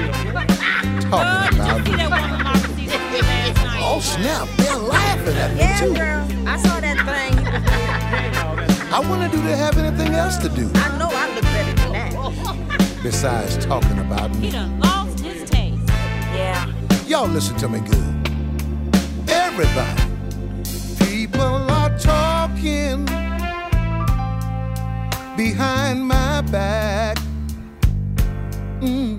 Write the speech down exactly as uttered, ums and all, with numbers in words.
Talking about me. Oh, snap. They're laughing at me, Yeah, too. girl. I saw that thing. I wonder, do they have anything else to do I know I look better than that. besides talking about me? He done lost his taste. Yeah. Y'all listen to me good. Everybody. People are talking behind my back. Mm.